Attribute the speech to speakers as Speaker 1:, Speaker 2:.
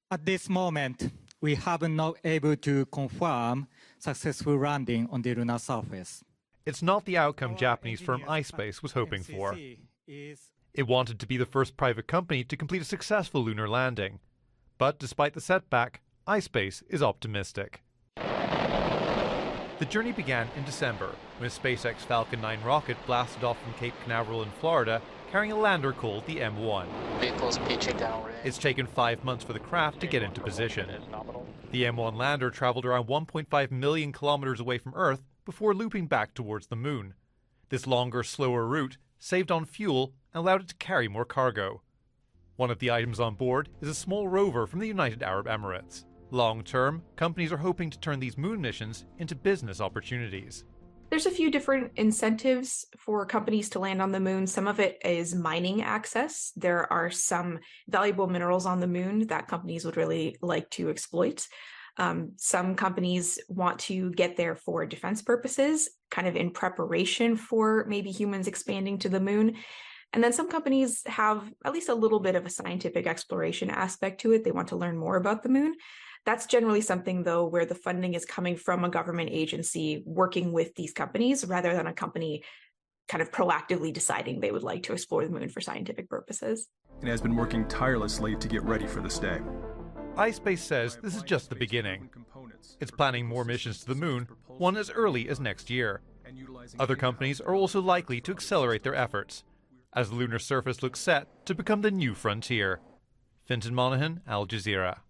Speaker 1: At this moment, we have not able to confirm successful landing on the lunar surface.
Speaker 2: It's not the outcome Japanese firm iSpace was hoping for. It wanted to be the first private company to complete a successful lunar landing. But despite the setback, iSpace is optimistic. The journey began in December, when a SpaceX Falcon 9 rocket blasted off from Cape Canaveral in Florida, carrying a lander called the M1.
Speaker 3: Vehicles pitching downrange.
Speaker 2: It's taken 5 months for the craft to get into position. The M1 lander traveled around 1.5 million kilometers away from Earth before looping back towards the moon. This longer, slower route saved on fuel and allowed it to carry more cargo. One of the items on board is a small rover from the United Arab Emirates. Long-term, companies are hoping to turn these moon missions into business opportunities.
Speaker 4: There's a few different incentives for companies to land on the moon. Some of it is mining access. There are some valuable minerals on the moon that companies would really like to exploit. Some companies want to get there for defense purposes, kind of in preparation for maybe humans expanding to the moon. And then some companies have at least a little bit of a scientific exploration aspect to it. They want to learn more about the moon. That's generally something, though, where the funding is coming from a government agency working with these companies rather than a company kind of proactively deciding they would like to explore the moon for scientific purposes.
Speaker 5: It has been working tirelessly to get ready for this day.
Speaker 2: iSpace says this is just the beginning. It's planning more missions to the moon, one as early as next year. Other companies are also likely to accelerate their efforts, as the lunar surface looks set to become the new frontier. Fintan Monaghan, Al Jazeera.